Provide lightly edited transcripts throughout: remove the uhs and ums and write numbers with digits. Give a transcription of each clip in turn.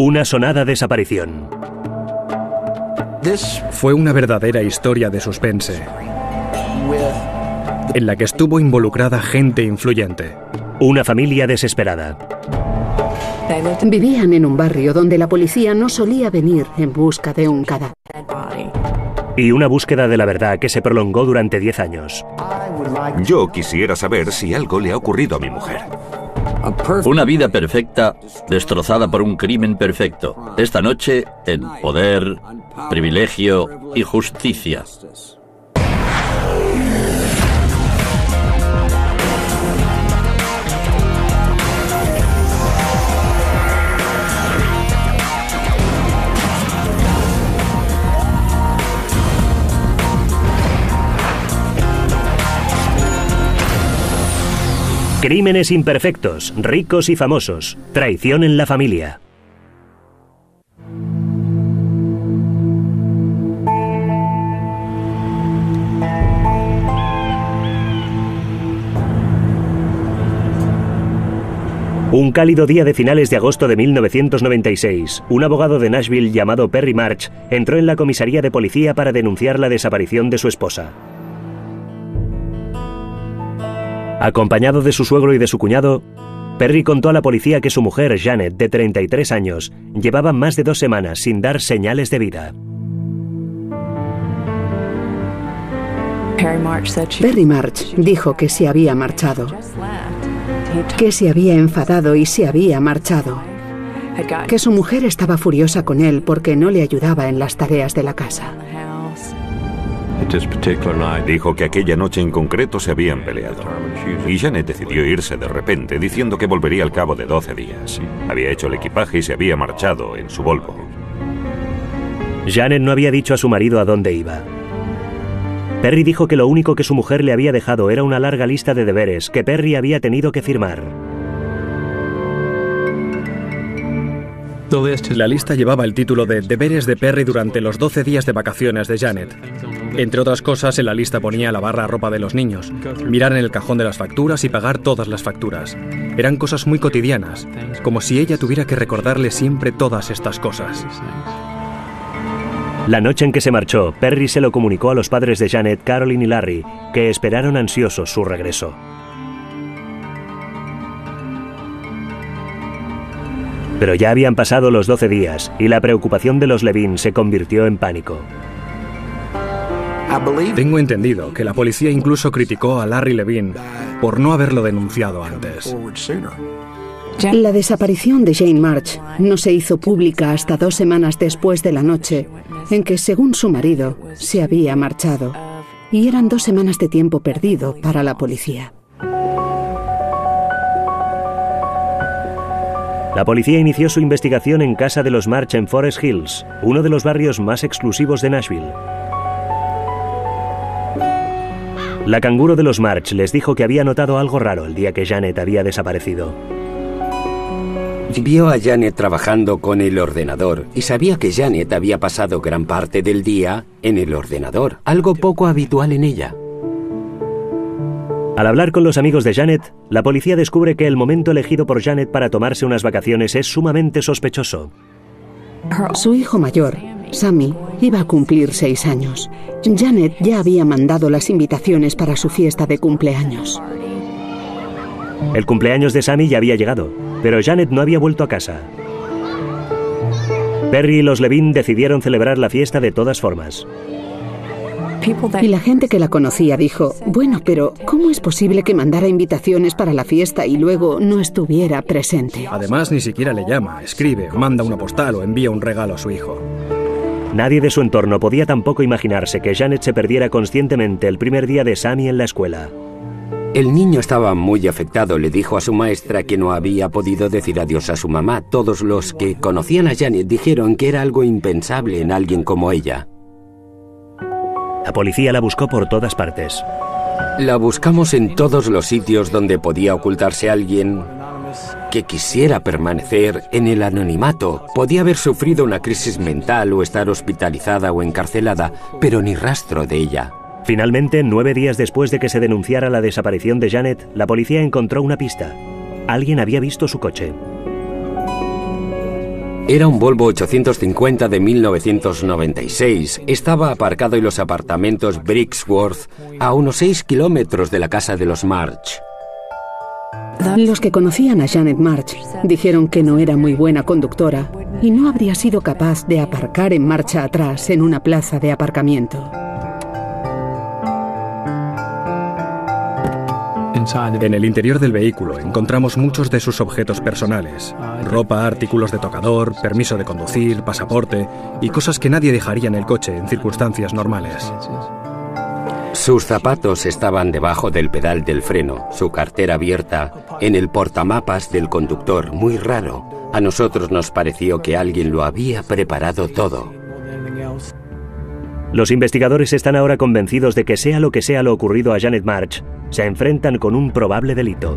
Una sonada desaparición. Fue una verdadera historia de suspense, en la que estuvo involucrada gente influyente. Una familia desesperada. Vivían en un barrio donde la policía no solía venir en busca de un cadáver. Y una búsqueda de la verdad que se prolongó durante 10 años. Yo quisiera saber si algo le ha ocurrido a mi mujer. Una vida perfecta destrozada por un crimen perfecto. Esta noche en Poder, Privilegio y Justicia. Crímenes imperfectos, ricos y famosos, traición en la familia. Un cálido día de finales de agosto de 1996, un abogado de Nashville llamado Perry March entró en la comisaría de policía para denunciar la desaparición de su esposa. Acompañado de su suegro y de su cuñado, Perry contó a la policía que su mujer, Janet, de 33 años, llevaba más de 2 semanas sin dar señales de vida. Perry March dijo que se había marchado, que se había enfadado y se había marchado, que su mujer estaba furiosa con él porque no le ayudaba en las tareas de la casa. Dijo que aquella noche en concreto se habían peleado. Y Janet decidió irse de repente, diciendo que volvería al cabo de 12 días. Había hecho el equipaje y se había marchado en su Volvo. Janet no había dicho a su marido a dónde iba. Perry dijo que lo único que su mujer le había dejado era una larga lista de deberes que Perry había tenido que firmar. La lista llevaba el título de Deberes de Perry durante los 12 días de vacaciones de Janet. Entre otras cosas, en la lista ponía lavar la ropa de los niños, mirar en el cajón de las facturas y pagar todas las facturas. Eran cosas muy cotidianas, como si ella tuviera que recordarle siempre todas estas cosas. La noche en que se marchó, Perry se lo comunicó a los padres de Janet, Carolyn y Larry, que esperaron ansiosos su regreso. Pero ya habían pasado los 12 días y la preocupación de los Levine se convirtió en pánico. Tengo entendido que la policía incluso criticó a Larry Levine por no haberlo denunciado antes. La desaparición de Jane March no se hizo pública hasta 2 semanas después de la noche en que, según su marido, se había marchado. Y eran 2 semanas de tiempo perdido para la policía. La policía inició su investigación en casa de los March en Forest Hills, uno de los barrios más exclusivos de Nashville. La canguro de los March les dijo que había notado algo raro el día que Janet había desaparecido. Vio a Janet trabajando con el ordenador y sabía que Janet había pasado gran parte del día en el ordenador, algo poco habitual en ella. Al hablar con los amigos de Janet, la policía descubre que el momento elegido por Janet para tomarse unas vacaciones es sumamente sospechoso. Su hijo mayor, Sammy, iba a cumplir 6 años. Janet ya había mandado las invitaciones para su fiesta de cumpleaños. El cumpleaños de Sammy ya había llegado, pero Janet no había vuelto a casa. Perry y los Levine decidieron celebrar la fiesta de todas formas. Y la gente que la conocía dijo, bueno, pero ¿cómo es posible que mandara invitaciones para la fiesta y luego no estuviera presente? Además, ni siquiera le llama, escribe, manda una postal o envía un regalo a su hijo. Nadie de su entorno podía tampoco imaginarse que Janet se perdiera conscientemente el primer día de Sammy en la escuela. El niño estaba muy afectado, le dijo a su maestra que no había podido decir adiós a su mamá. Todos los que conocían a Janet dijeron que era algo impensable en alguien como ella. La policía la buscó por todas partes. La buscamos en todos los sitios donde podía ocultarse alguien que quisiera permanecer en el anonimato. Podía haber sufrido una crisis mental o estar hospitalizada o encarcelada, pero ni rastro de ella. Finalmente, 9 días después de que se denunciara la desaparición de Janet, la policía encontró una pista. Alguien había visto su coche. Era un Volvo 850 de 1996. Estaba aparcado en los apartamentos Brixworth, a unos 6 kilómetros de la casa de los March. Los que conocían a Janet March dijeron que no era muy buena conductora y no habría sido capaz de aparcar en marcha atrás en una plaza de aparcamiento. En el interior del vehículo encontramos muchos de sus objetos personales: ropa, artículos de tocador, permiso de conducir, pasaporte y cosas que nadie dejaría en el coche en circunstancias normales. Sus zapatos estaban debajo del pedal del freno, su cartera abierta en el portamapas del conductor, muy raro. A nosotros nos pareció que alguien lo había preparado todo. Los investigadores están ahora convencidos de que sea lo ocurrido a Janet March, se enfrentan con un probable delito.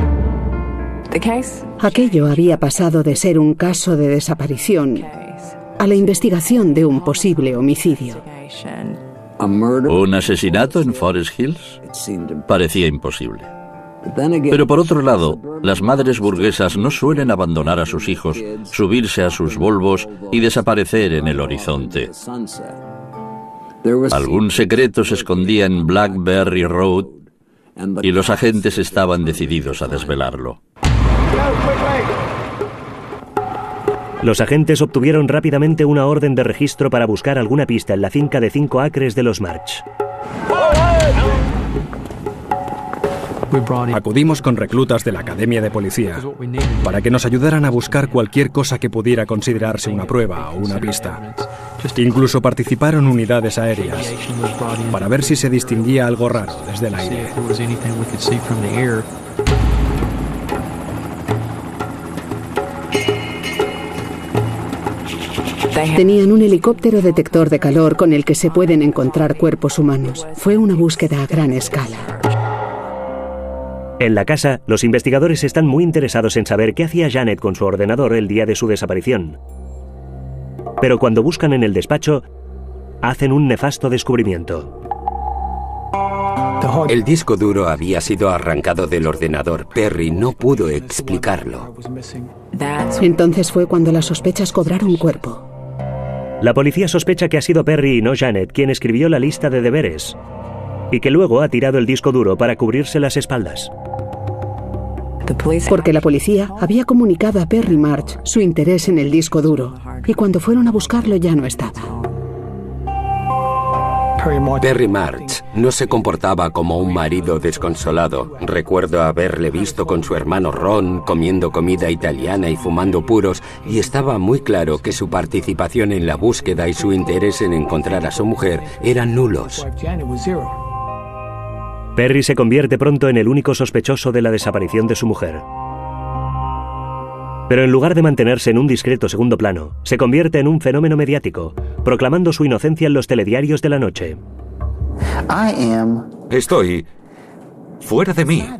Aquello había pasado de ser un caso de desaparición a la investigación de un posible homicidio. ¿Un asesinato en Forest Hills? Parecía imposible. Pero por otro lado, las madres burguesas no suelen abandonar a sus hijos, subirse a sus Volvos y desaparecer en el horizonte. Algún secreto se escondía en Blackberry Road y los agentes estaban decididos a desvelarlo. Los agentes obtuvieron rápidamente una orden de registro para buscar alguna pista en la finca de 5 acres de los March. Acudimos con reclutas de la Academia de Policía para que nos ayudaran a buscar cualquier cosa que pudiera considerarse una prueba o una pista. Incluso participaron unidades aéreas para ver si se distinguía algo raro desde el aire. Tenían un helicóptero detector de calor con el que se pueden encontrar cuerpos humanos. Fue una búsqueda a gran escala. En la casa, los investigadores están muy interesados en saber qué hacía Janet con su ordenador el día de su desaparición. Pero cuando buscan en el despacho, hacen un nefasto descubrimiento. El disco duro había sido arrancado del ordenador. Perry no pudo explicarlo. Entonces fue cuando las sospechas cobraron cuerpo. La policía sospecha que ha sido Perry y no Janet quien escribió la lista de deberes y que luego ha tirado el disco duro para cubrirse las espaldas. Porque la policía había comunicado a Perry March su interés en el disco duro y cuando fueron a buscarlo ya no estaba. Perry March no se comportaba como un marido desconsolado. Recuerdo haberle visto con su hermano Ron comiendo comida italiana y fumando puros, y estaba muy claro que su participación en la búsqueda y su interés en encontrar a su mujer eran nulos. Perry se convierte pronto en el único sospechoso de la desaparición de su mujer. Pero en lugar de mantenerse en un discreto segundo plano, se convierte en un fenómeno mediático, proclamando su inocencia en los telediarios de la noche. Estoy fuera de mí.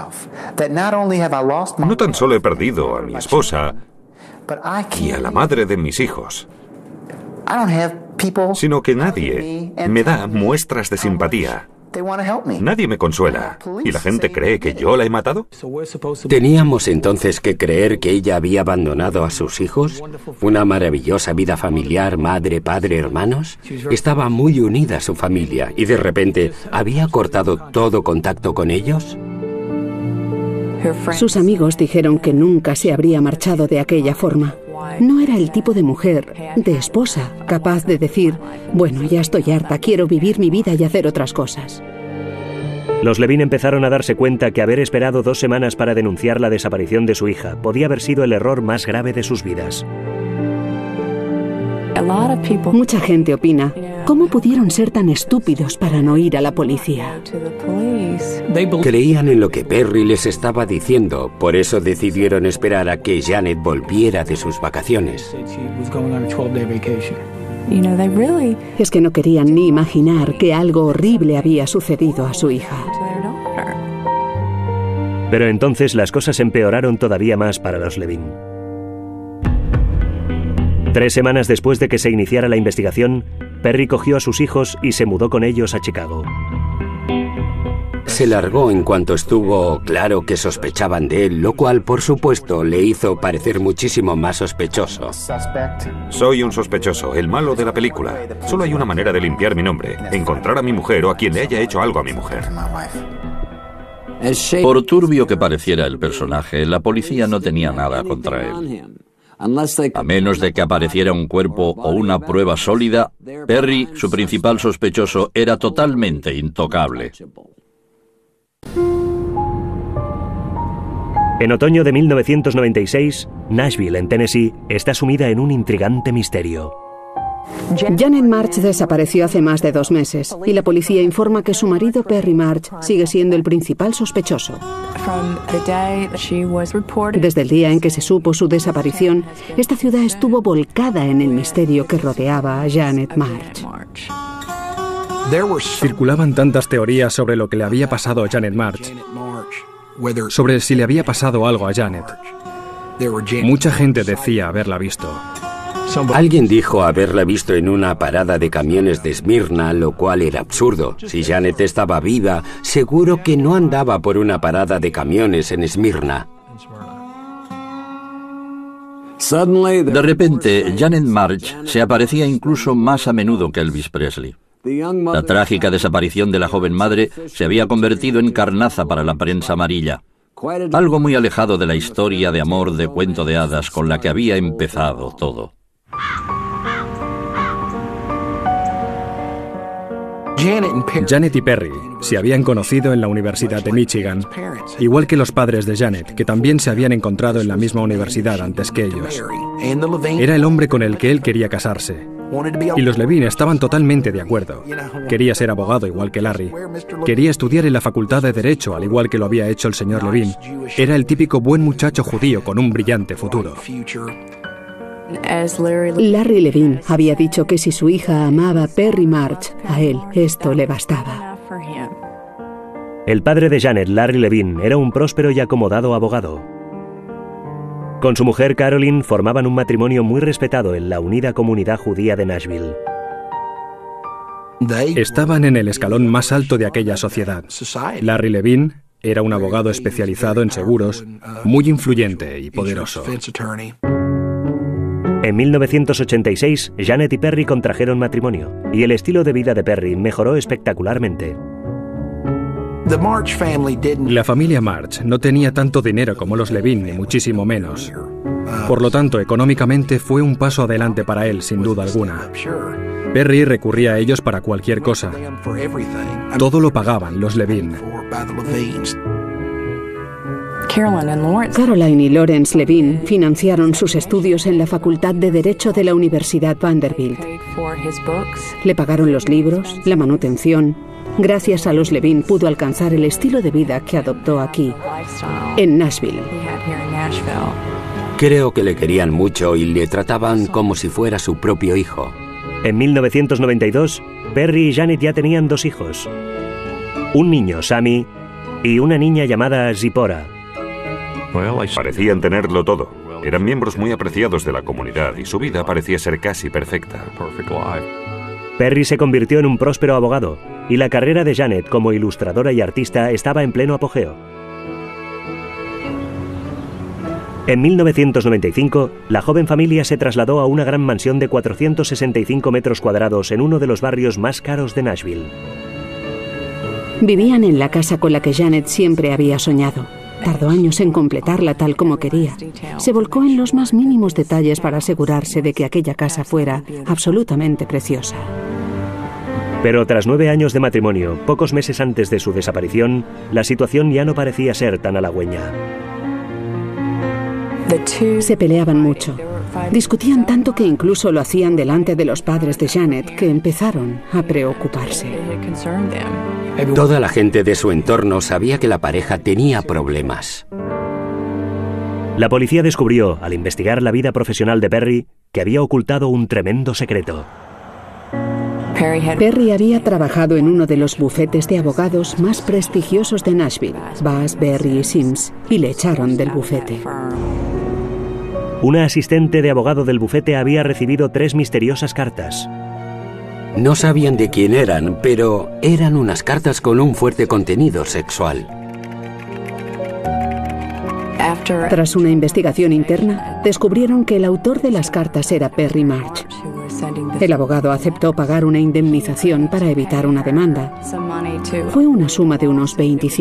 No tan solo he perdido a mi esposa y a la madre de mis hijos, sino que nadie me da muestras de simpatía. Nadie me consuela. ¿Y la gente cree que yo la he matado? ¿Teníamos entonces que creer que ella había abandonado a sus hijos? ¿Una maravillosa vida familiar, madre, padre, hermanos? Estaba muy unida a su familia y de repente había cortado todo contacto con ellos. Sus amigos dijeron que nunca se habría marchado de aquella forma. No era el tipo de mujer, de esposa, capaz de decir, bueno, ya estoy harta, quiero vivir mi vida y hacer otras cosas. Los Levin empezaron a darse cuenta que haber esperado 2 semanas para denunciar la desaparición de su hija podía haber sido el error más grave de sus vidas. Mucha gente opina, ¿cómo pudieron ser tan estúpidos para no ir a la policía? Creían en lo que Perry les estaba diciendo, por eso decidieron esperar a que Janet volviera de sus vacaciones. Es que no querían ni imaginar que algo horrible había sucedido a su hija. Pero entonces las cosas empeoraron todavía más para los Levin. 3 semanas después de que se iniciara la investigación, Perry cogió a sus hijos y se mudó con ellos a Chicago. Se largó en cuanto estuvo claro que sospechaban de él, lo cual, por supuesto, le hizo parecer muchísimo más sospechoso. Soy un sospechoso, el malo de la película. Solo hay una manera de limpiar mi nombre: encontrar a mi mujer o a quien le haya hecho algo a mi mujer. Por turbio que pareciera el personaje, la policía no tenía nada contra él. A menos de que apareciera un cuerpo o una prueba sólida, Perry, su principal sospechoso, era totalmente intocable. En otoño de 1996, Nashville, en Tennessee, está sumida en un intrigante misterio. Janet March desapareció hace más de 2 meses y la policía informa que su marido Perry March sigue siendo el principal sospechoso. Desde el día en que se supo su desaparición, esta ciudad estuvo volcada en el misterio que rodeaba a Janet March. Circulaban tantas teorías sobre lo que le había pasado a Janet March, sobre si le había pasado algo a Janet. Mucha gente decía haberla visto. Alguien dijo haberla visto en una parada de camiones de Esmirna, lo cual era absurdo. Si Janet estaba viva, seguro que no andaba por una parada de camiones en Esmirna. De repente, Janet March se aparecía incluso más a menudo que Elvis Presley. La trágica desaparición de la joven madre se había convertido en carnaza para la prensa amarilla. Algo muy alejado de la historia de amor de cuento de hadas con la que había empezado todo. Janet y Perry se habían conocido en la Universidad de Michigan, igual que los padres de Janet, que también se habían encontrado en la misma universidad antes que ellos. Era el hombre con el que él quería casarse. Y los Levine estaban totalmente de acuerdo. Quería ser abogado igual que Larry. Quería estudiar en la Facultad de Derecho, al igual que lo había hecho el señor Levine. Era el típico buen muchacho judío con un brillante futuro. Larry Levine había dicho que si su hija amaba a Perry March, a él esto le bastaba. El padre de Janet, Larry Levine, era un próspero y acomodado abogado. Con su mujer Carolyn formaban un matrimonio muy respetado en la unida comunidad judía de Nashville. Estaban en el escalón más alto de aquella sociedad. Larry Levine era un abogado especializado en seguros, muy influyente y poderoso. En 1986, Janet y Perry contrajeron matrimonio, y el estilo de vida de Perry mejoró espectacularmente. La familia March no tenía tanto dinero como los Levine, ni muchísimo menos. Por lo tanto, económicamente fue un paso adelante para él, sin duda alguna. Perry recurría a ellos para cualquier cosa. Todo lo pagaban los Levine. Caroline y Lawrence Levine financiaron sus estudios en la Facultad de Derecho de la Universidad Vanderbilt. Le pagaron los libros, la manutención. Gracias a los Levine pudo alcanzar el estilo de vida que adoptó aquí, en Nashville. Creo que le querían mucho y le trataban como si fuera su propio hijo. En 1992, Perry y Janet ya tenían 2 hijos. Un niño, Sammy, y una niña llamada Zipporah. Parecían tenerlo todo. Eran miembros muy apreciados de la comunidad y su vida parecía ser casi perfecta. Perry se convirtió en un próspero abogado y la carrera de Janet como ilustradora y artista estaba en pleno apogeo. En 1995, la joven familia se trasladó a una gran mansión de 465 metros cuadrados en uno de los barrios más caros de Nashville. Vivían en la casa con la que Janet siempre había soñado. Tardó años en completarla tal como quería. Se volcó en los más mínimos detalles para asegurarse de que aquella casa fuera absolutamente preciosa. Pero tras 9 años de matrimonio, pocos meses antes de su desaparición, la situación ya no parecía ser tan halagüeña. Se peleaban mucho. Discutían tanto que incluso lo hacían delante de los padres de Janet, que empezaron a preocuparse. Toda la gente de su entorno sabía que la pareja tenía problemas. La policía descubrió, al investigar la vida profesional de Perry, que había ocultado un tremendo secreto. Perry había trabajado en uno de los bufetes de abogados más prestigiosos de Nashville, Bass, Berry y Sims, y le echaron del bufete. Una asistente de abogado del bufete había recibido 3 misteriosas cartas. No sabían de quién eran, pero eran unas cartas con un fuerte contenido sexual. Tras una investigación interna, descubrieron que el autor de las cartas era Perry March. El abogado aceptó pagar una indemnización para evitar una demanda. Fue una suma de unos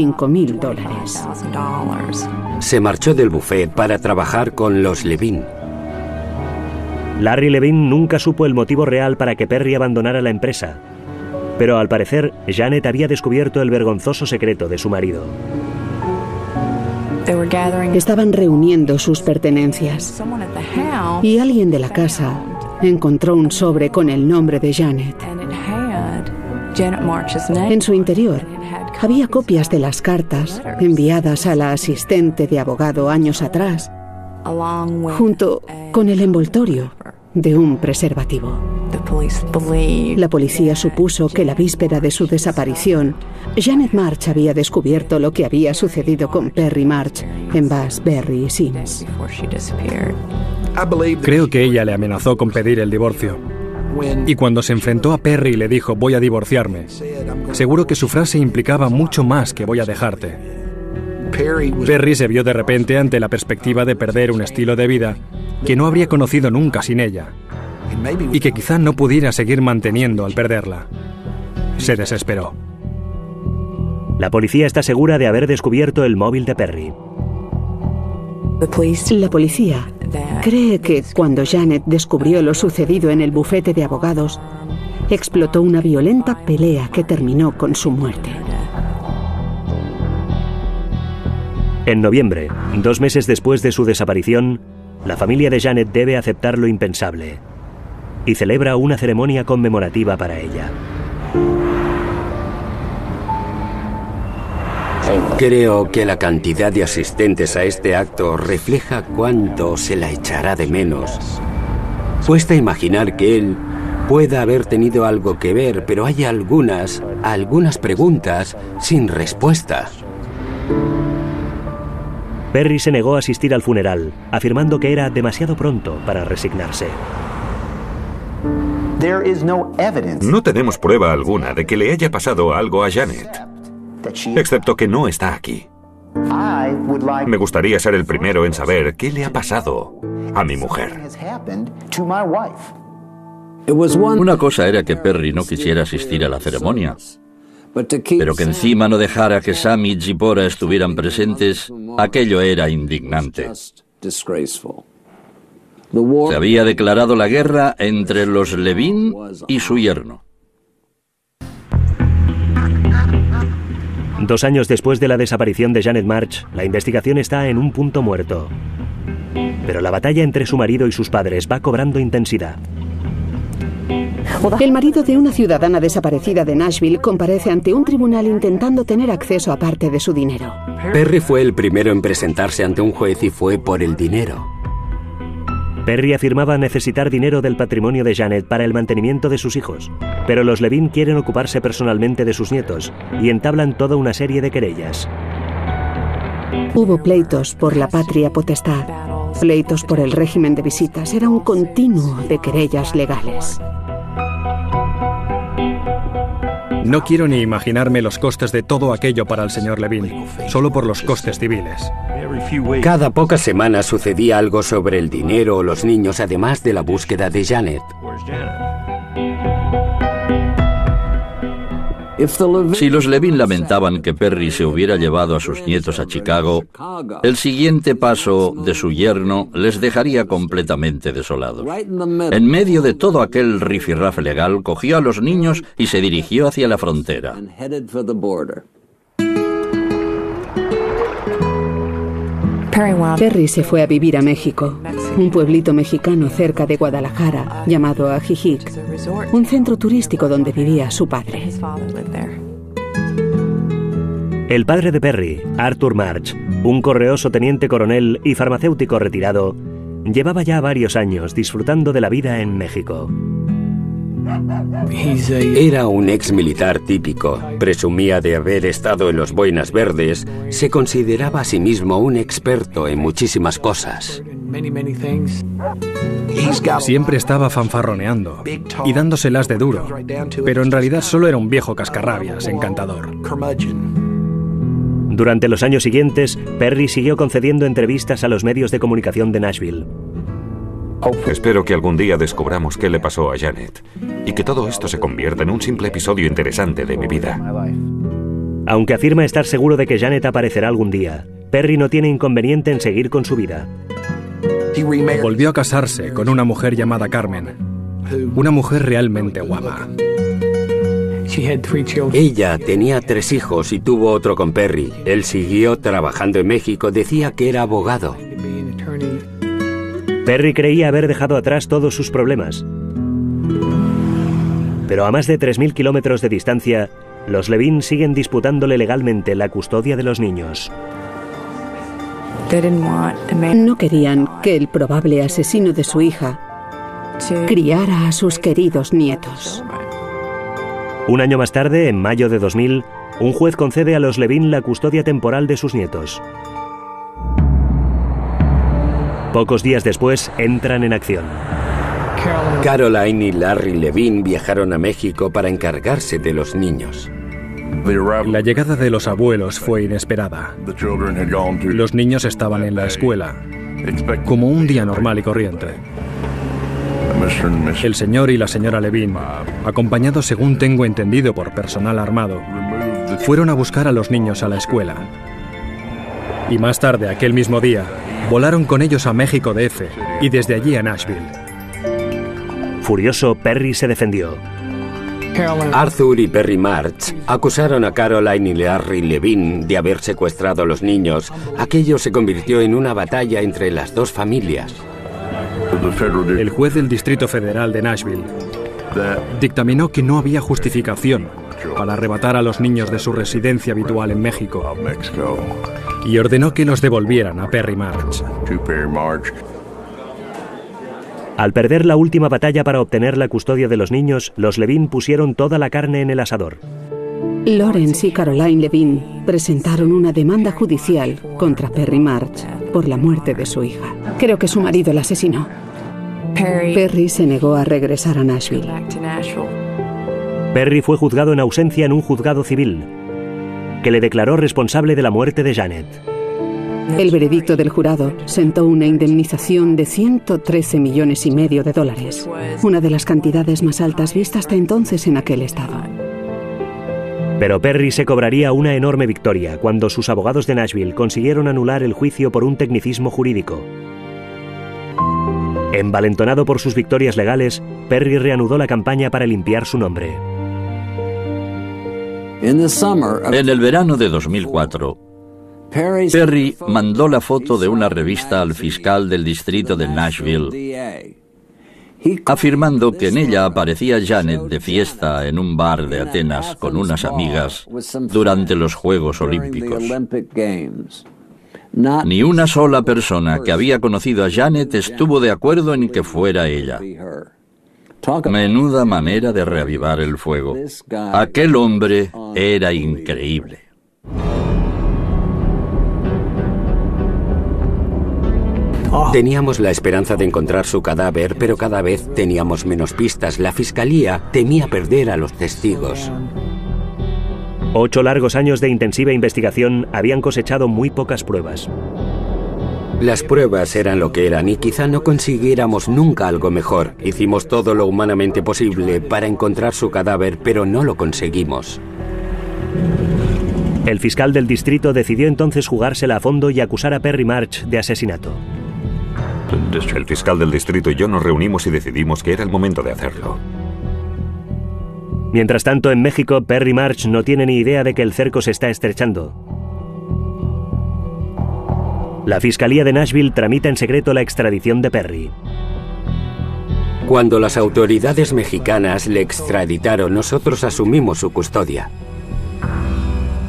$25,000. Se marchó del buffet para trabajar con los Levin. Larry Levin nunca supo el motivo real para que Perry abandonara la empresa, pero al parecer Janet había descubierto el vergonzoso secreto de su marido. Estaban reuniendo sus pertenencias y alguien de la casa encontró un sobre con el nombre de Janet. En su interior había copias de las cartas enviadas a la asistente de abogado años atrás, junto con el envoltorio de un preservativo. La policía supuso que la víspera de su desaparición, Janet March había descubierto lo que había sucedido con Perry March en Bass, Berry y Sims. Creo que ella le amenazó con pedir el divorcio. Y cuando se enfrentó a Perry y le dijo voy a divorciarme, seguro que su frase implicaba mucho más que voy a dejarte. Perry se vio de repente ante la perspectiva de perder un estilo de vida que no habría conocido nunca sin ella y que quizá no pudiera seguir manteniendo al perderla. Se desesperó. La policía está segura de haber descubierto el móvil de Perry. La policía cree que cuando Janet descubrió lo sucedido en el bufete de abogados, explotó una violenta pelea que terminó con su muerte. En noviembre, 2 meses después de su desaparición, la familia de Janet debe aceptar lo impensable y celebra una ceremonia conmemorativa para ella. Creo que la cantidad de asistentes a este acto refleja cuánto se la echará de menos. Cuesta imaginar que él pueda haber tenido algo que ver, pero hay algunas preguntas sin respuesta. Perry se negó a asistir al funeral, afirmando que era demasiado pronto para resignarse. No tenemos prueba alguna de que le haya pasado algo a Janet, excepto que no está aquí. Me gustaría ser el primero en saber qué le ha pasado a mi mujer. Una cosa era que Perry no quisiera asistir a la ceremonia, pero que encima no dejara que Sam y Zipporah estuvieran presentes, aquello era indignante. Se había declarado la guerra entre los Levin y su yerno. 2 años después de la desaparición de Janet March, la investigación está en un punto muerto. Pero la batalla entre su marido y sus padres va cobrando intensidad. El marido de una ciudadana desaparecida de Nashville comparece ante un tribunal intentando tener acceso a parte de su dinero. Perry fue el primero en presentarse ante un juez y fue por el dinero. Perry afirmaba necesitar dinero del patrimonio de Janet para el mantenimiento de sus hijos, pero los Levin quieren ocuparse personalmente de sus nietos y entablan toda una serie de querellas. Hubo pleitos por la patria potestad, pleitos por el régimen de visitas. Era un continuo de querellas legales. No quiero ni imaginarme los costes de todo aquello para el señor Levin, solo por los costes civiles. Cada pocas semanas sucedía algo sobre el dinero o los niños, además de la búsqueda de Janet. Si los Levin lamentaban que Perry se hubiera llevado a sus nietos a Chicago, el siguiente paso de su yerno les dejaría completamente desolados. En medio de todo aquel rifirrafe legal, cogió a los niños y se dirigió hacia la frontera. Perry se fue a vivir a México, un pueblito mexicano cerca de Guadalajara, llamado Ajijic, un centro turístico donde vivía su padre. El padre de Perry, Arthur March, un correoso teniente coronel y farmacéutico retirado, llevaba ya varios años disfrutando de la vida en México. Era un ex militar típico, presumía de haber estado en los Boinas Verdes, se consideraba a sí mismo un experto en muchísimas cosas. Siempre estaba fanfarroneando y dándoselas de duro, pero en realidad solo era un viejo cascarrabias encantador. Durante los años siguientes, Perry siguió concediendo entrevistas a los medios de comunicación de Nashville. Espero que algún día descubramos qué le pasó a Janet y que todo esto se convierta en un simple episodio interesante de mi vida. Aunque afirma estar seguro de que Janet aparecerá algún día, Perry no tiene inconveniente en seguir con su vida. Volvió a casarse con una mujer llamada Carmen, una mujer realmente guapa. Ella tenía 3 hijos y tuvo otro con Perry. Él siguió trabajando en México, decía que era abogado. Perry creía haber dejado atrás todos sus problemas. Pero a más de 3.000 kilómetros de distancia, los Levin siguen disputándole legalmente la custodia de los niños. No querían que el probable asesino de su hija criara a sus queridos nietos. Un año más tarde, en mayo de 2000, un juez concede a los Levin la custodia temporal de sus nietos. Pocos días después, entran en acción. Caroline y Larry Levin viajaron a México para encargarse de los niños. La llegada de los abuelos fue inesperada. Los niños estaban en la escuela, como un día normal y corriente. El señor y la señora Levin, acompañados según tengo entendido por personal armado, fueron a buscar a los niños a la escuela. Y más tarde, aquel mismo día, volaron con ellos a México DF y desde allí a Nashville. Furioso, Perry se defendió. Arthur y Perry March acusaron a Caroline y Larry Levin de haber secuestrado a los niños. Aquello se convirtió en una batalla entre las dos familias. El juez del Distrito Federal de Nashville dictaminó que no había justificación para arrebatar a los niños de su residencia habitual en México y ordenó que los devolvieran a Perry March. Al perder la última batalla para obtener la custodia de los niños, los Levin pusieron toda la carne en el asador. Lawrence y Caroline Levin presentaron una demanda judicial contra Perry March por la muerte de su hija. Creo que su marido la asesinó. Perry se negó a regresar a Nashville. Perry fue juzgado en ausencia en un juzgado civil, que le declaró responsable de la muerte de Janet. El veredicto del jurado sentó una indemnización de $113,5 millones de dólares, una de las cantidades más altas vistas hasta entonces en aquel estado. Pero Perry se cobraría una enorme victoria cuando sus abogados de Nashville consiguieron anular el juicio por un tecnicismo jurídico. Envalentonado por sus victorias legales, Perry reanudó la campaña para limpiar su nombre. En el verano de 2004, Perry mandó la foto de una revista al fiscal del distrito de Nashville, afirmando que en ella aparecía Janet de fiesta en un bar de Atenas con unas amigas durante los Juegos Olímpicos. Ni una sola persona que había conocido a Janet estuvo de acuerdo en que fuera ella. Menuda manera de reavivar el fuego. Aquel hombre era increíble. Teníamos la esperanza de encontrar su cadáver, pero cada vez teníamos menos pistas. La fiscalía temía perder a los testigos. 8 largos años de intensiva investigación habían cosechado muy pocas pruebas. Las pruebas eran lo que eran y quizá no consiguiéramos nunca algo mejor. Hicimos todo lo humanamente posible para encontrar su cadáver, pero no lo conseguimos. El fiscal del distrito decidió entonces jugársela a fondo y acusar a Perry March de asesinato. El fiscal del distrito y yo nos reunimos y decidimos que era el momento de hacerlo. Mientras tanto, en México, Perry March no tiene ni idea de que el cerco se está estrechando. La Fiscalía de Nashville tramita en secreto la extradición de Perry. Cuando las autoridades mexicanas le extraditaron, nosotros asumimos su custodia.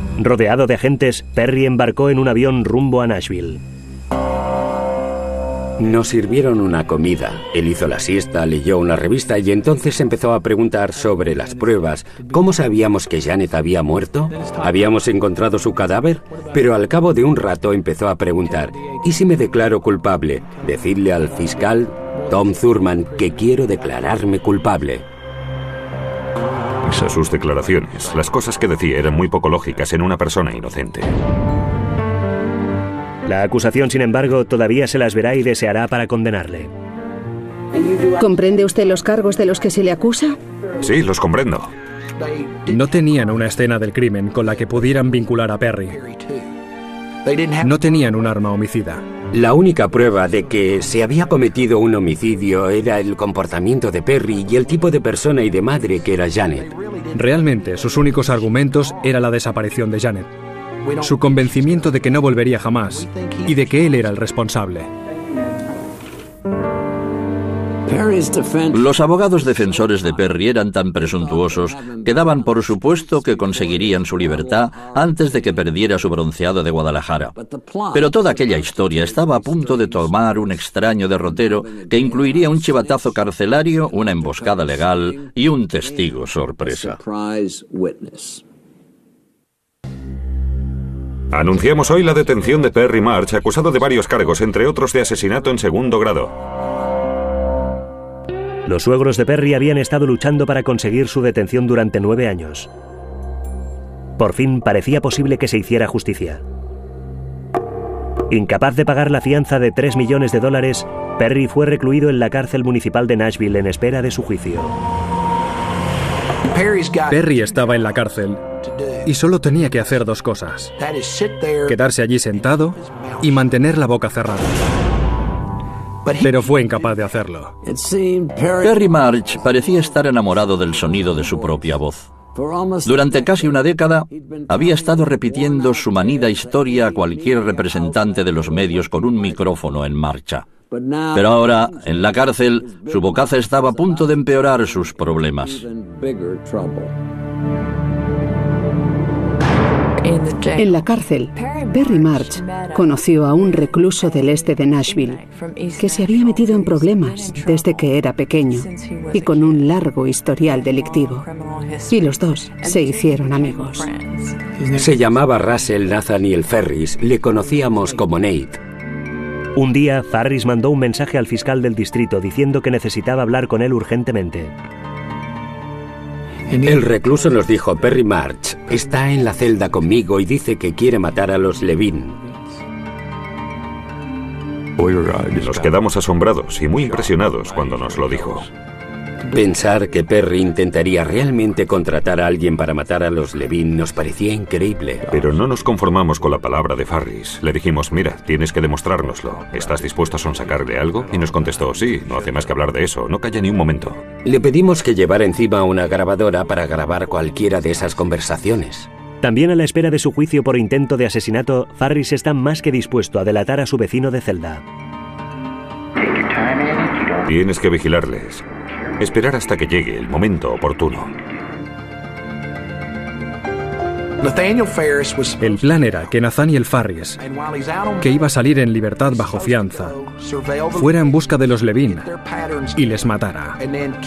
Rodeado de agentes, Perry embarcó en un avión rumbo a Nashville. Nos sirvieron una comida. Él hizo la siesta, leyó una revista y entonces empezó a preguntar sobre las pruebas. ¿Cómo sabíamos que Janet había muerto? ¿Habíamos encontrado su cadáver? Pero al cabo de un rato empezó a preguntar, ¿y si me declaro culpable? Decidle al fiscal Tom Thurman que quiero declararme culpable. Esas sus declaraciones, las cosas que decía eran muy poco lógicas en una persona inocente. La acusación, sin embargo, todavía se las verá y deseará para condenarle. ¿Comprende usted los cargos de los que se le acusa? Sí, los comprendo. No tenían una escena del crimen con la que pudieran vincular a Perry. No tenían un arma homicida. La única prueba de que se había cometido un homicidio era el comportamiento de Perry y el tipo de persona y de madre que era Janet. Realmente, sus únicos argumentos era la desaparición de Janet, su convencimiento de que no volvería jamás y de que él era el responsable. Los abogados defensores de Perry eran tan presuntuosos que daban por supuesto que conseguirían su libertad antes de que perdiera su bronceado de Guadalajara. Pero toda aquella historia estaba a punto de tomar un extraño derrotero que incluiría un chivatazo carcelario, una emboscada legal y un testigo sorpresa. Anunciamos hoy la detención de Perry March, acusado de varios cargos, entre otros de asesinato en segundo grado. Los suegros de Perry habían estado luchando para conseguir su detención durante 9 años. Por fin parecía posible que se hiciera justicia. Incapaz de pagar la fianza de $3 millones, Perry fue recluido en la cárcel municipal de Nashville en espera de su juicio. Perry estaba en la cárcel y solo tenía que hacer 2 cosas: quedarse allí sentado y mantener la boca cerrada. Pero fue incapaz de hacerlo. Perry March parecía estar enamorado del sonido de su propia voz. Durante casi una década había estado repitiendo su manida historia a cualquier representante de los medios con un micrófono en marcha. Pero ahora, en la cárcel, su bocaza estaba a punto de empeorar sus problemas. En la cárcel, Perry March conoció a un recluso del este de Nashville que se había metido en problemas desde que era pequeño y con un largo historial delictivo. Y los dos se hicieron amigos. Se llamaba Russell Nathaniel Ferris. Le conocíamos como Nate. Un día, Farris mandó un mensaje al fiscal del distrito diciendo que necesitaba hablar con él urgentemente. El recluso nos dijo: Perry March está en la celda conmigo y dice que quiere matar a los Levin. Nos quedamos asombrados y muy impresionados cuando nos lo dijo. Pensar que Perry intentaría realmente contratar a alguien para matar a los Levin nos parecía increíble. Pero no nos conformamos con la palabra de Farris. Le dijimos: mira, tienes que demostrárnoslo. ¿Estás dispuesto a sonsacarle algo? Y nos contestó: sí, no hace más que hablar de eso. No calla ni un momento. Le pedimos que llevara encima una grabadora para grabar cualquiera de esas conversaciones. También a la espera de su juicio por intento de asesinato, Farris está más que dispuesto a delatar a su vecino de celda. Tienes que vigilarles. Esperar hasta que llegue el momento oportuno. El plan era que Nathaniel Farris, que iba a salir en libertad bajo fianza, fuera en busca de los Levin y les matara.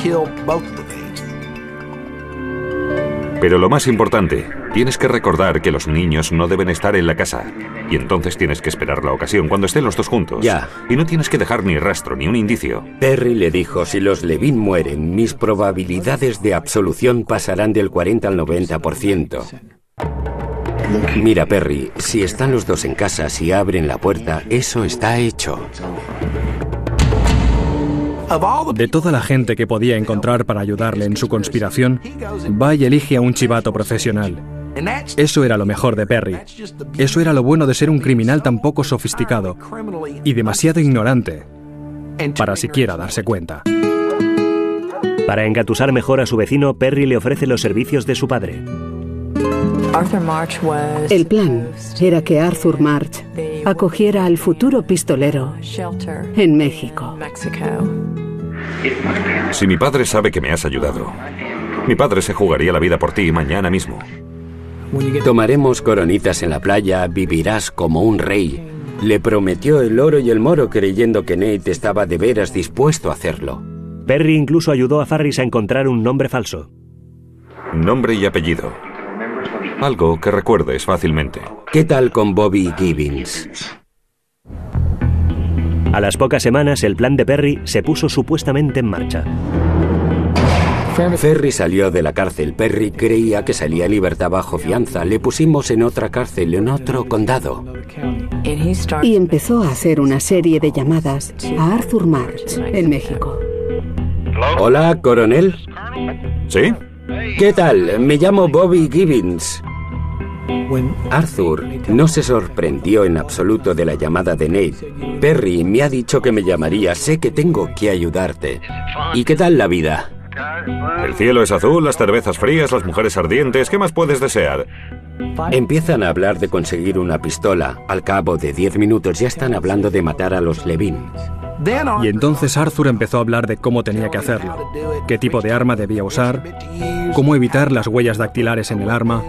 Pero lo más importante, tienes que recordar que los niños no deben estar en la casa. Y entonces tienes que esperar la ocasión cuando estén los dos juntos. Ya. Y no tienes que dejar ni rastro, ni un indicio. Perry le dijo: si los Levin mueren, mis probabilidades de absolución pasarán del 40 al 90%. Mira, Perry, si están los dos en casa, si abren la puerta, eso está hecho. De toda la gente que podía encontrar para ayudarle en su conspiración, va y elige a un chivato profesional. Eso era lo mejor de Perry. Eso era lo bueno de ser un criminal tan poco sofisticado y demasiado ignorante para siquiera darse cuenta. Para engatusar mejor a su vecino, Perry le ofrece los servicios de su padre. El plan era que Arthur March acogiera al futuro pistolero en México. Si mi padre sabe que me has ayudado, mi padre se jugaría la vida por ti mañana mismo. Tomaremos coronitas en la playa, vivirás como un rey. Le prometió el oro y el moro creyendo que Nate estaba de veras dispuesto a hacerlo. Perry incluso ayudó a Farris a encontrar un nombre falso. Nombre y apellido. Algo que recuerdes fácilmente. ¿Qué tal con Bobby Gibbons? A las pocas semanas, el plan de Perry se puso supuestamente en marcha. Ferry salió de la cárcel. Perry creía que salía en libertad bajo fianza. Le pusimos en otra cárcel, en otro condado. Y empezó a hacer una serie de llamadas a Arthur March, en México. Hola, coronel. ¿Sí? ¿Qué tal? Me llamo Bobby Gibbons. Arthur no se sorprendió en absoluto de la llamada de Nate. Perry me ha dicho que me llamaría. Sé que tengo que ayudarte. ¿Y qué tal la vida? El cielo es azul, las cervezas frías, las mujeres ardientes. ¿Qué más puedes desear? Empiezan a hablar de conseguir una pistola. Al cabo de 10 minutos ya están hablando de matar a los Levin. Y entonces Arthur empezó a hablar de cómo tenía que hacerlo, qué tipo de arma debía usar, cómo evitar las huellas dactilares en el arma.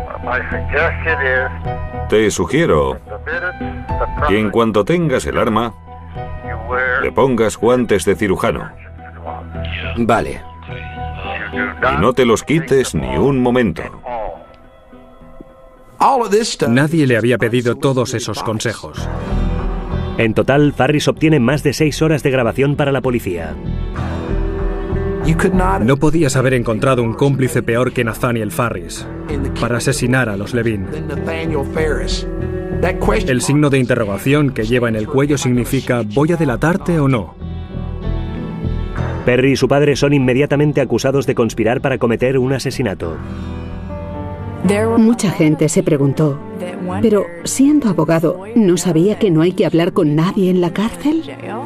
Te sugiero que en cuanto tengas el arma, le pongas guantes de cirujano. Vale. Y no te los quites ni un momento. Nadie le había pedido todos esos consejos. En total, Farris obtiene más de 6 horas de grabación para la policía. No podías haber encontrado un cómplice peor que Nathaniel Farris para asesinar a los Levin. El signo de interrogación que lleva en el cuello significa ¿voy a delatarte o no? Perry y su padre son inmediatamente acusados de conspirar para cometer un asesinato. Mucha gente se preguntó, pero siendo abogado, ¿no sabía que no hay que hablar con nadie en la cárcel?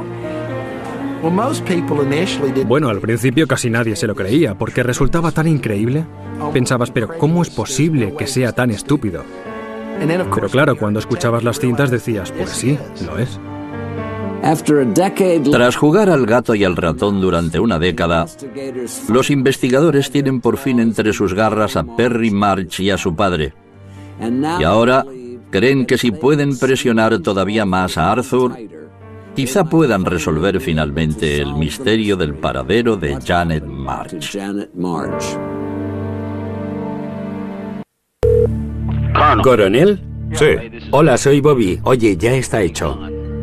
Bueno, al principio casi nadie se lo creía, porque resultaba tan increíble. Pensabas, pero ¿cómo es posible que sea tan estúpido? Pero claro, cuando escuchabas las cintas decías, pues sí, lo es. Tras jugar al gato y al ratón durante una década, los investigadores tienen por fin entre sus garras a Perry March y a su padre. Y ahora creen que si pueden presionar todavía más a Arthur, quizá puedan resolver finalmente el misterio del paradero de Janet March. ¿Coronel? Sí. Hola, soy Bobby. Oye, ya está hecho.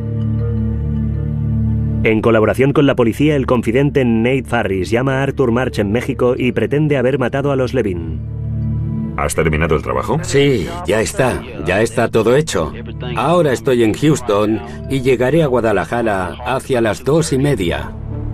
En colaboración con la policía, el confidente Nate Farris llama a Arthur March en México y pretende haber matado a los Levin. ¿Has terminado el trabajo? Sí, ya está todo hecho. Ahora estoy en Houston y llegaré a Guadalajara hacia las 2:30.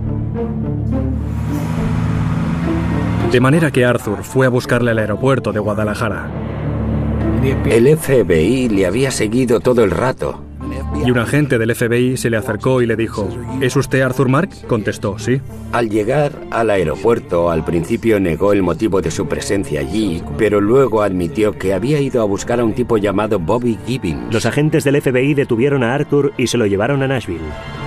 De manera que Arthur fue a buscarle al aeropuerto de Guadalajara. El FBI le había seguido todo el rato. Y un agente del FBI se le acercó y le dijo, ¿es usted Arthur March? Contestó, sí. Al llegar al aeropuerto, al principio negó el motivo de su presencia allí, pero luego admitió que había ido a buscar a un tipo llamado Bobby Gibbons. Los agentes del FBI detuvieron a Arthur y se lo llevaron a Nashville.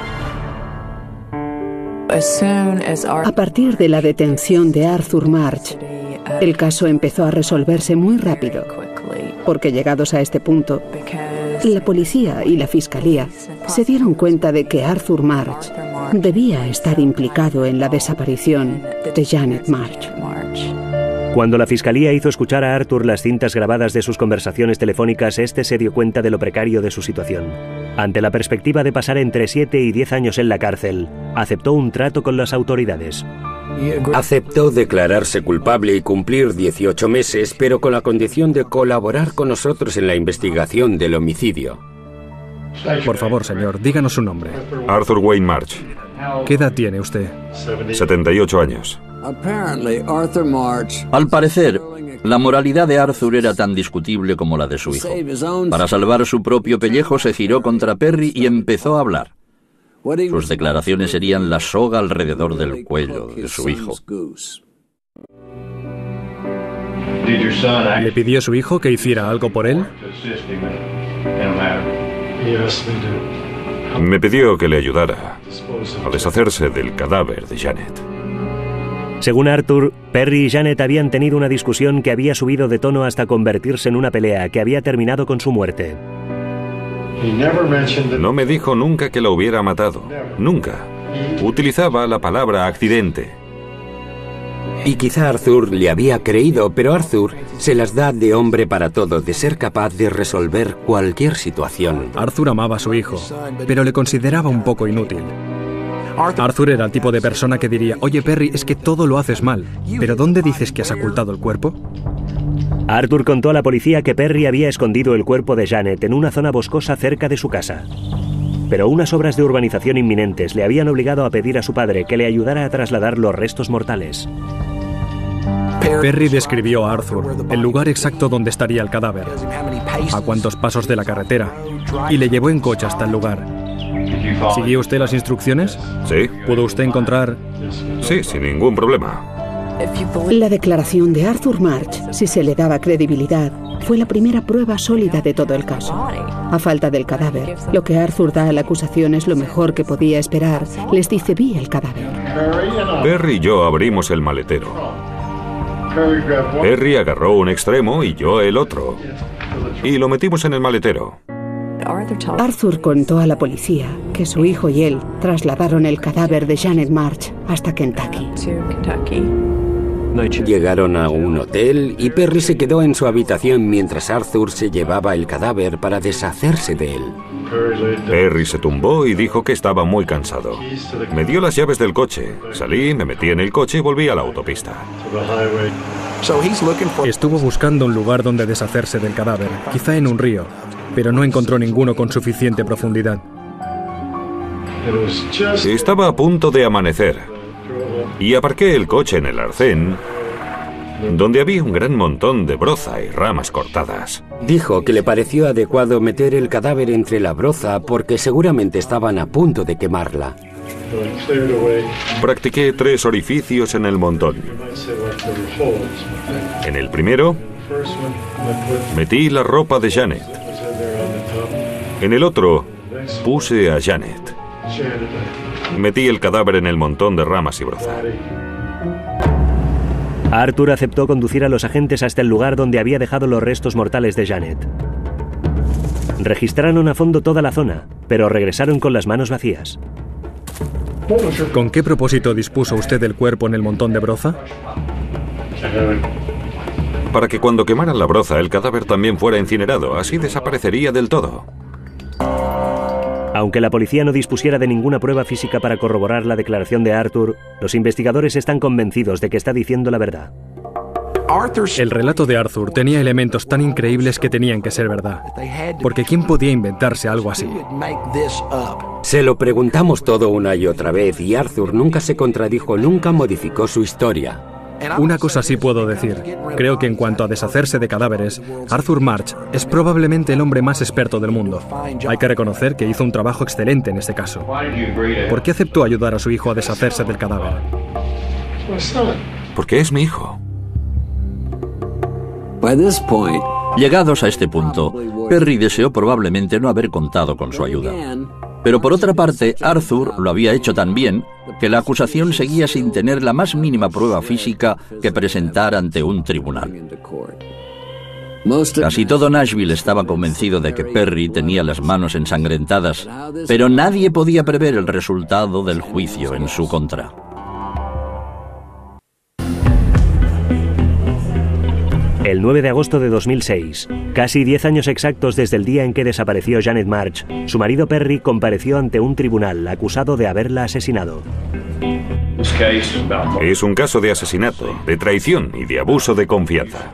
A partir de la detención de Arthur March, el caso empezó a resolverse muy rápido, porque llegados a este punto, la policía y la fiscalía se dieron cuenta de que Arthur March debía estar implicado en la desaparición de Janet March. Cuando la fiscalía hizo escuchar a Arthur las cintas grabadas de sus conversaciones telefónicas, este se dio cuenta de lo precario de su situación. Ante la perspectiva de pasar entre 7 y 10 años en la cárcel, aceptó un trato con las autoridades. Aceptó declararse culpable y cumplir 18 meses, pero con la condición de colaborar con nosotros en la investigación del homicidio. Por favor, señor, díganos su nombre. Arthur Wayne March. ¿Qué edad tiene usted? 78 años. Al parecer, la moralidad de Arthur era tan discutible como la de su hijo. Para salvar su propio pellejo se giró contra Perry y empezó a hablar. Sus declaraciones serían la soga alrededor del cuello de su hijo. ¿Le pidió a su hijo que hiciera algo por él? Me pidió que le ayudara a deshacerse del cadáver de Janet. Según Arthur, Perry y Janet habían tenido una discusión que había subido de tono hasta convertirse en una pelea que había terminado con su muerte. No me dijo nunca que la hubiera matado. Nunca. Utilizaba la palabra accidente. Y quizá Arthur le había creído, pero Arthur se las da de hombre para todo, de ser capaz de resolver cualquier situación. Arthur amaba a su hijo, pero le consideraba un poco inútil. Arthur era el tipo de persona que diría: oye Perry, es que todo lo haces mal, pero ¿dónde dices que has ocultado el cuerpo? Arthur contó a la policía que Perry había escondido el cuerpo de Janet en una zona boscosa cerca de su casa. Pero unas obras de urbanización inminentes le habían obligado a pedir a su padre que le ayudara a trasladar los restos mortales. Perry describió a Arthur el lugar exacto donde estaría el cadáver, a cuántos pasos de la carretera, y le llevó en coche hasta el lugar. ¿Siguió usted las instrucciones? Sí. ¿Pudo usted encontrar...? Sí, sin ningún problema. La declaración de Arthur March, si se le daba credibilidad, fue la primera prueba sólida de todo el caso. A falta del cadáver, lo que Arthur da a la acusación es lo mejor que podía esperar. Les dice: vi el cadáver. Perry y yo abrimos el maletero. Perry agarró un extremo y yo el otro. Y lo metimos en el maletero. Arthur contó a la policía que su hijo y él trasladaron el cadáver de Janet March hasta Kentucky. Llegaron a un hotel y Perry se quedó en su habitación mientras Arthur se llevaba el cadáver para deshacerse de él. Perry se tumbó y dijo que estaba muy cansado. Me dio las llaves del coche. Salí, me metí en el coche y volví a la autopista. Estuvo buscando un lugar donde deshacerse del cadáver, quizá en un río, pero no encontró ninguno con suficiente profundidad. Estaba a punto de amanecer y aparqué el coche en el arcén, donde había un gran montón de broza y ramas cortadas. Dijo que le pareció adecuado meter el cadáver entre la broza porque seguramente estaban a punto de quemarla. Practiqué 3 orificios en el montón. En el primero, metí la ropa de Janet. En el otro, puse a Janet. Metí el cadáver en el montón de ramas y broza. Arthur aceptó conducir a los agentes hasta el lugar donde había dejado los restos mortales de Janet. Registraron a fondo toda la zona, pero regresaron con las manos vacías. ¿Con qué propósito dispuso usted del cuerpo en el montón de broza? Para que cuando quemaran la broza el cadáver también fuera incinerado, así desaparecería del todo. Aunque la policía no dispusiera de ninguna prueba física para corroborar la declaración de Arthur, los investigadores están convencidos de que está diciendo la verdad. El relato de Arthur tenía elementos tan increíbles que tenían que ser verdad. Porque ¿quién podía inventarse algo así? Se lo preguntamos todo una y otra vez y Arthur nunca se contradijo, nunca modificó su historia. Una cosa sí puedo decir. Creo que en cuanto a deshacerse de cadáveres, Arthur March es probablemente el hombre más experto del mundo. Hay que reconocer que hizo un trabajo excelente en este caso. ¿Por qué aceptó ayudar a su hijo a deshacerse del cadáver? Porque es mi hijo. Llegados a este punto, Perry deseó probablemente no haber contado con su ayuda. Pero por otra parte, Arthur lo había hecho tan bien que la acusación seguía sin tener la más mínima prueba física que presentar ante un tribunal. Casi todo Nashville estaba convencido de que Perry tenía las manos ensangrentadas, pero nadie podía prever el resultado del juicio en su contra. El 9 de agosto de 2006, casi 10 años exactos desde el día en que desapareció Janet March, su marido Perry compareció ante un tribunal acusado de haberla asesinado. Es un caso de asesinato, de traición y de abuso de confianza.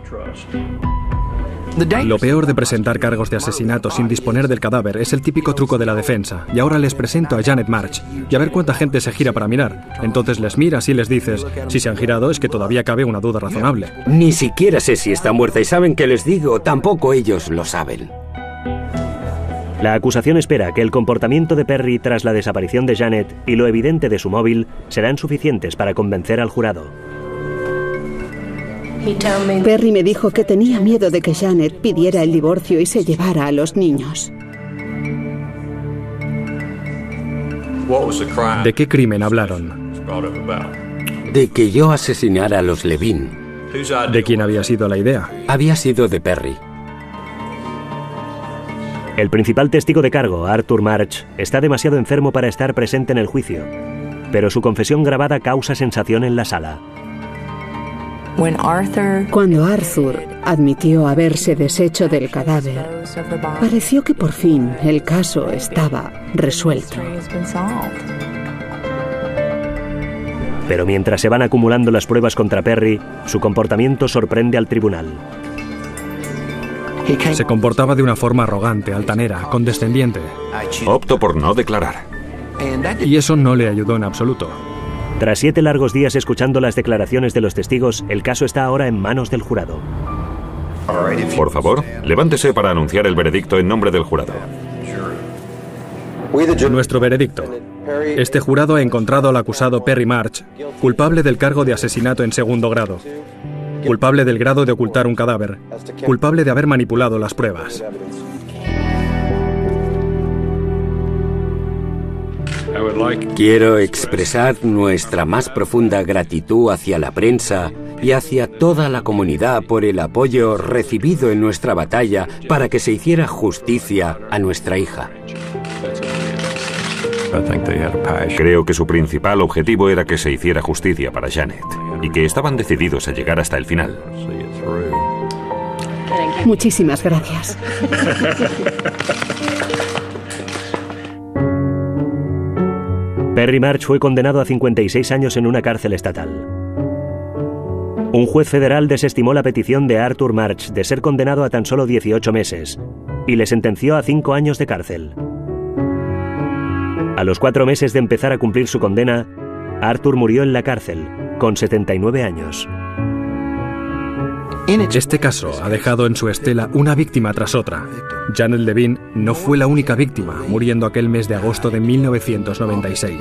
Lo peor de presentar cargos de asesinato sin disponer del cadáver es el típico truco de la defensa. Y ahora les presento a Janet March. Y a ver cuánta gente se gira para mirar. Entonces les miras y les dices, si se han girado es que todavía cabe una duda razonable. Ni siquiera sé si está muerta y saben que les digo, tampoco ellos lo saben. La acusación espera que el comportamiento de Perry tras la desaparición de Janet y lo evidente de su móvil serán suficientes para convencer al jurado. Perry me dijo que tenía miedo de que Janet pidiera el divorcio y se llevara a los niños. ¿De qué crimen hablaron? De que yo asesinara a los Levine. ¿De quién había sido la idea? Había sido de Perry. El principal testigo de cargo, Arthur March, está demasiado enfermo para estar presente en el juicio, pero su confesión grabada causa sensación en la sala. Cuando Arthur admitió haberse deshecho del cadáver, pareció que por fin el caso estaba resuelto. Pero mientras se van acumulando las pruebas contra Perry, su comportamiento sorprende al tribunal. Se comportaba de una forma arrogante, altanera, condescendiente. Opto por no declarar. Y eso no le ayudó en absoluto. Tras 7 largos días escuchando las declaraciones de los testigos, el caso está ahora en manos del jurado. Por favor, levántese para anunciar el veredicto en nombre del jurado. Nuestro veredicto. Este jurado ha encontrado al acusado Perry March culpable del cargo de asesinato en segundo grado, culpable del grado de ocultar un cadáver, culpable de haber manipulado las pruebas. Quiero expresar nuestra más profunda gratitud hacia la prensa y hacia toda la comunidad por el apoyo recibido en nuestra batalla para que se hiciera justicia a nuestra hija. Creo que su principal objetivo era que se hiciera justicia para Janet y que estaban decididos a llegar hasta el final. Muchísimas gracias. Perry March fue condenado a 56 años en una cárcel estatal. Un juez federal desestimó la petición de Arthur March de ser condenado a tan solo 18 meses y le sentenció a 5 años de cárcel. A los 4 meses de empezar a cumplir su condena, Arthur murió en la cárcel, con 79 años. Este caso ha dejado en su estela una víctima tras otra. Janet Levine no fue la única víctima, muriendo aquel mes de agosto de 1996.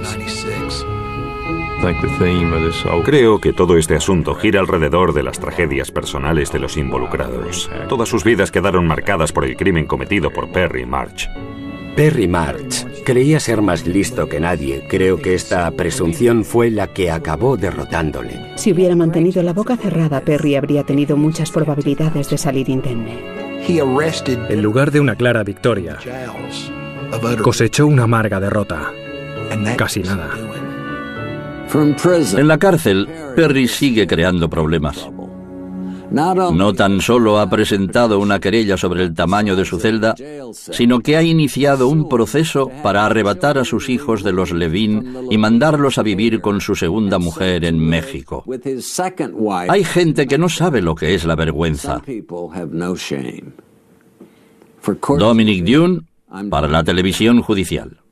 Creo que todo este asunto gira alrededor de las tragedias personales de los involucrados. Todas sus vidas quedaron marcadas por el crimen cometido por Perry March. Perry March creía ser más listo que nadie. Creo que esta presunción fue la que acabó derrotándole. Si hubiera mantenido la boca cerrada, Perry habría tenido muchas probabilidades de salir indemne. En lugar de una clara victoria, cosechó una amarga derrota. Casi nada. En la cárcel, Perry sigue creando problemas. No tan solo ha presentado una querella sobre el tamaño de su celda, sino que ha iniciado un proceso para arrebatar a sus hijos de los Levine y mandarlos a vivir con su segunda mujer en México. Hay gente que no sabe lo que es la vergüenza. Dominic Dunne, para la televisión judicial.